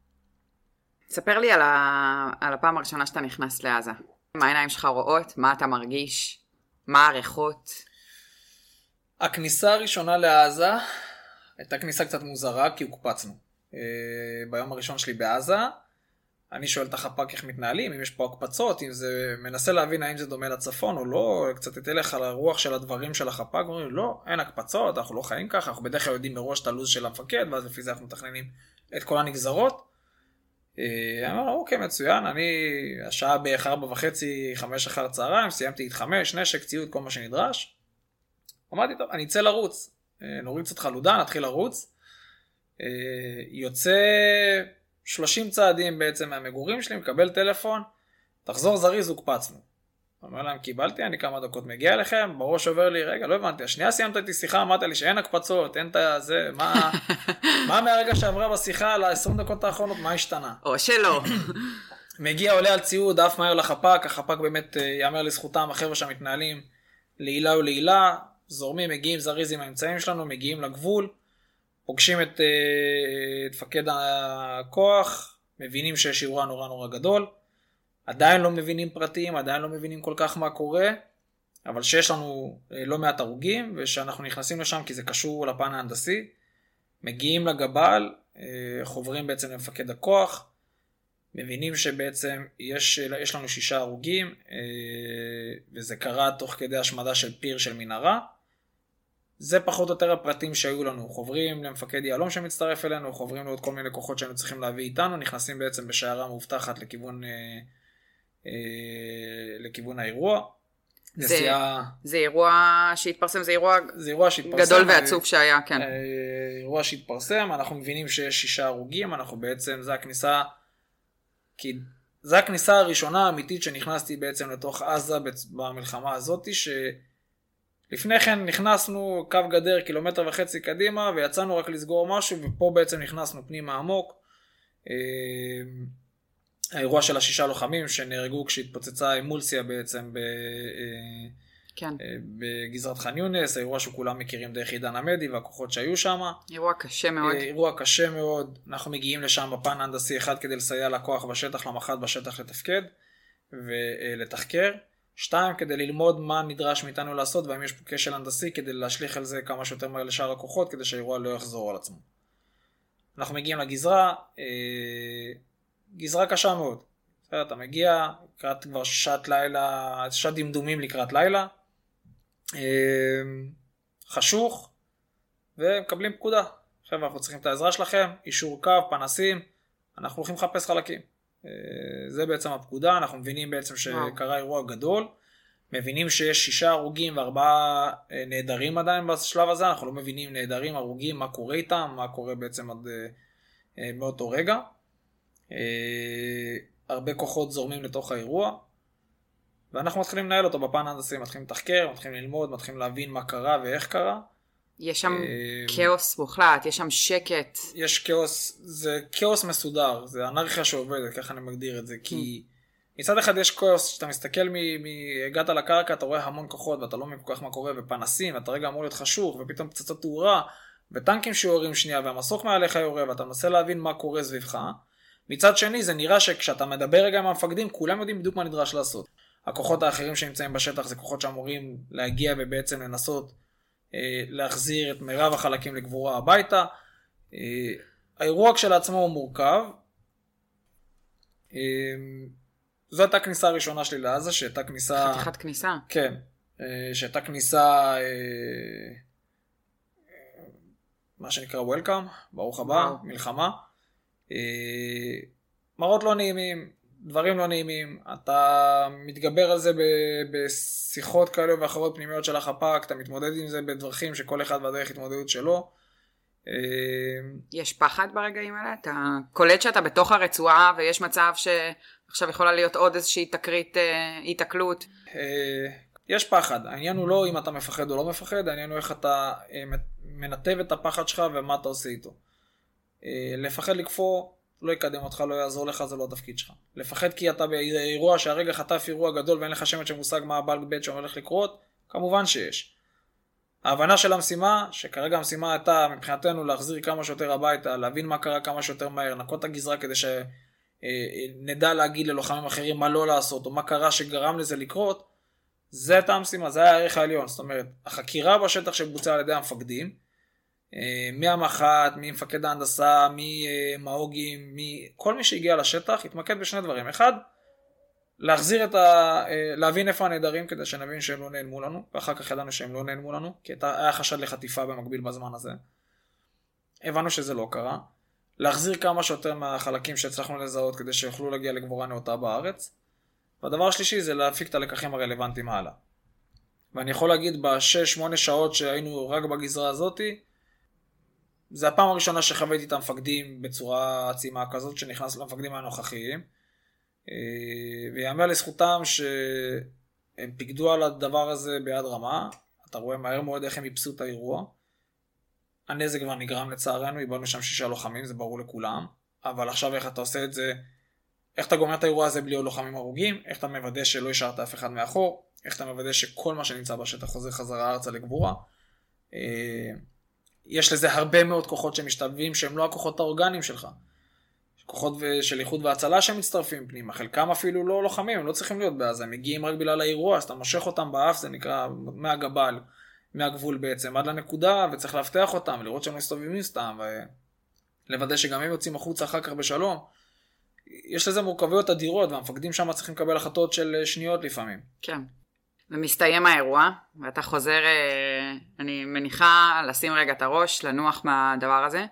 ספר לי על, ה... על הפעם הראשונה שאתה נכנס לעזה. מה העיניים שלך רואות? מה אתה מרגיש? מה הריחות? הכניסה הראשונה לעזה הייתה כניסה קצת מוזרה כי הוקפצנו. אה, ביום הראשון שלי בעזה, אני שואל את החפ"ק איך מתנהלים, אם יש פה הקפצות, אם זה מנסה להבין האם זה דומה לצפון או לא, קצת תתלך על הרוח של הדברים של החפ"ק, אומרים, לא, אין הקפצות, אנחנו לא חיים ככה, אנחנו בדרך כלל יודעים מראש את הלוז של המפקד, ואז לפי זה אנחנו מתכננים את כל הנגזרות. אמרנו, אוקיי, מצוין, אני, השעה בערך ארבע וחצי, חמש אחר הצהריים, סיימתי את חמש, נשק, ציוד, כל מה שנדרש. אמרתי, טוב, אני אצא לרוץ, נוריד קצת חלודה, נתחיל לרוץ. יוצא שלושים צעדים בעצם מהמגורים שלי, מקבל טלפון, תחזור זריז, הוקפצנו. אומר להם, קיבלתי, אני כמה דקות מגיע אליכם, בראש עובר לי, רגע, לא הבנתי, השנייה סיימת איתי שיחה, אמרת לי שאין הקפצות, אין את זה, מה, מה מהרגע שעברה בשיחה ל-עשרים דקות האחרונות, מה השתנה? או שלא. מגיע, עולה על ציוד, אף מהר לחפ"ק, החפ"ק באמת יאמר לזכותם, החבר'ה שמתנהלים לעילה ולעילה, זורמים, מגיעים זריז עם האמצעים שלנו, מגיעים לגבול, פוגשים את, את מפקד הכוח, מבינים שיש אירוע נורא נורא גדול, עדיין לא מבינים פרטים, עדיין לא מבינים כל כך מה קורה, אבל שיש לנו לא מעט הרוגים, ושאנחנו נכנסים לשם כי זה קשור לפן ההנדסי, מגיעים לגבל, חוברים בעצם למפקד הכוח, מבינים שבעצם יש, יש לנו שישה הרוגים, וזה קרה תוך כדי השמדה של פיר של מנהרה, זה פחות או יותר הפרטים שהיו לנו, חוברים למפקד יעלום שמצטרף אלינו, חוברים לעוד כל מיני כוחות שהיינו צריכים להביא איתנו, נכנסים בעצם בשיירה מובטחת לכיוון, אה, אה, לכיוון האירוע. זה, נסיעה... זה אירוע שהתפרסם, זה אירוע, זה אירוע שהתפרסם, גדול ועצוב שהיה, כן. אה, אירוע שהתפרסם, אנחנו מבינים שיש שישה הרוגים, אנחנו בעצם, זה הכניסה, כי זה הכניסה הראשונה האמיתית שנכנסתי בעצם לתוך עזה במלחמה הזאת, ש... לפני כן נכנסנו קו גדר קילומטר וחצי קדימה, ויצאנו רק לסגור משהו, ופה בעצם נכנסנו פנימה עמוק. האירוע של השישה לוחמים שנהרגו כשהתפוצצה אמולסיה בעצם כן. בגזרת חאן יונס, האירוע שכולם מכירים דרך עידן עמדי והכוחות שהיו שם. אירוע קשה מאוד. אירוע קשה מאוד, אנחנו מגיעים לשם בפן ההנדסי אחד כדי לסייע לכוח בשטח, למח"ט בשטח לתפקד ולתחקר. שתיים, כדי ללמוד מה נדרש מאיתנו לעשות, והאם יש פה כשל הנדסי כדי להשליך על זה כמה שיותר מהר לשאר הכוחות, כדי שהאירוע לא יחזור על עצמו. אנחנו מגיעים לגזרה, גזרה קשה מאוד. אתה מגיע, לקראת כבר שעת לילה, שעת דמדומים לקראת לילה, חשוך, ומקבלים פקודה. עכשיו אנחנו צריכים את העזרה שלכם, אישור קו, פנסים, אנחנו הולכים לחפש חלקים. זה בעצם הפקודה, אנחנו מבינים בעצם שקרה אירוע גדול, מבינים שיש שישה הרוגים וארבעה נהדרים עדיין בשלב הזה, אנחנו לא מבינים נהדרים, הרוגים, מה קורה איתם, מה קורה בעצם עד מאותו רגע. הרבה כוחות זורמים לתוך האירוע, ואנחנו מתחילים לנהל אותו בפן ההנדסי, מתחילים לתחקר, מתחילים ללמוד, מתחילים להבין מה קרה ואיך קרה. יש שם כאוס מוחלט, יש שם שקט. יש כאוס, זה כאוס מסודר, זה אנרכיה שעובדת, ככה אני מגדיר את זה, כי מצד אחד יש כאוס, שאתה מסתכל מהגעת לקרקע, אתה רואה המון כוחות, ואתה לא מבין כל כך מה קורה, ופנסים, ואתה רגע אמור להיות חשוך, ופתאום פצצות תאורה, וטנקים שיורים שנייה, והמסוק מעליך יורה, ואתה מנסה להבין מה קורה סביבך. מצד שני, זה נראה שכשאתה מדבר רגע עם המפקדים, כולם יודעים בדיוק מה נדרש לעשות. הכוחות האחרים שנמצאים בשטח, זה כוחות שאמורים להגיע ובעצם לנסות להחזיר את מירב החלקים לגבורה הביתה. האירוע כשלעצמו הוא מורכב. זו הייתה כניסה הראשונה שלי לעזה, שהייתה כניסה... חתיכת כניסה. כן, שהייתה כניסה, מה שנקרא וולקאם, ברוך הבא, מלחמה. מראות לא נעימים, דברים לא נעימים, אתה מתגבר על זה בשיחות כאלה ואחרות פנימיות של החפ"ק, אתה מתמודד עם זה בדרכים שכל אחד והדרך התמודדות שלו. יש פחד ברגעים האלה? אתה קולט שאתה בתוך הרצועה ויש מצב שעכשיו יכולה להיות עוד איזושהי תקרית התקלות? יש פחד, העניין הוא לא אם אתה מפחד או לא מפחד, העניין הוא איך אתה מנתב את הפחד שלך ומה אתה עושה איתו. לפחד לקפוא לא יקדם אותך, לא יעזור לך, זה לא התפקיד שלך. לפחד כי אתה באירוע שהרגע חטף אירוע גדול ואין לך שמץ שמושג מה הבלק בית שהולך לקרות, כמובן שיש. ההבנה של המשימה, שכרגע המשימה הייתה מבחינתנו להחזיר כמה שיותר הביתה, להבין מה קרה כמה שיותר מהר, נקות את הגזרה כדי שנדע להגיד ללוחמים אחרים מה לא לעשות, או מה קרה שגרם לזה לקרות, זה הייתה המשימה, זה היה הערך העליון. זאת אומרת, החקירה בשטח שבוצעה על ידי המפקדים, מהמח"ט, ממפקד ההנדסה, ממאוגים, כל מי שהגיע לשטח, התמקד בשני דברים. אחד, להחזיר את ה... להבין איפה הנהדרים כדי שנבין שהם לא נעלמו לנו, ואחר כך ידענו שהם לא נעלמו לנו, כי היה חשד לחטיפה במקביל בזמן הזה. הבנו שזה לא קרה. להחזיר כמה שיותר מהחלקים שהצלחנו לזהות כדי שיוכלו להגיע לגבורה נאותה בארץ. והדבר השלישי זה להפיק את הלקחים הרלוונטיים הלאה. ואני יכול להגיד בשש שמונה שעות שהיינו רק בגזרה הזאתי, זה הפעם הראשונה שחוויתי את המפקדים בצורה עצימה כזאת שנכנס למפקדים הנוכחיים. ויאמר לזכותם שהם פיקדו על הדבר הזה ביד רמה. אתה רואה מהר מאוד איך הם איפסו את האירוע. הנזק כבר נגרם לצערנו, איבדנו שם שישה לוחמים, זה ברור לכולם. אבל עכשיו איך אתה עושה את זה, איך אתה גומר את האירוע הזה בלי לוחמים הרוגים, איך אתה מוודא שלא השארת אף אחד מאחור, איך אתה מוודא שכל מה שנמצא בשטח חוזר חזרה ארצה לגבורה. יש לזה הרבה מאוד כוחות שמשתלבים שהם לא הכוחות האורגניים שלך. כוחות של איחוד והצלה שמצטרפים פנימה, חלקם אפילו לא לוחמים, הם לא צריכים להיות בעזה, הם מגיעים רק בגלל האירוע, אז אתה מושך אותם באף, זה נקרא מהגבל, מהגבול בעצם, עד לנקודה, וצריך להפתח אותם, ולראות שהם מסתובבים סתם, ולוודא שגם הם יוצאים החוצה אחר כך בשלום. יש לזה מורכבויות אדירות, והמפקדים שם צריכים לקבל החלטות של שניות לפעמים. כן. ומסתיים האירוע, ואתה חוזר, אני מניחה לשים רגע את הראש, לנוח מהדבר הזה.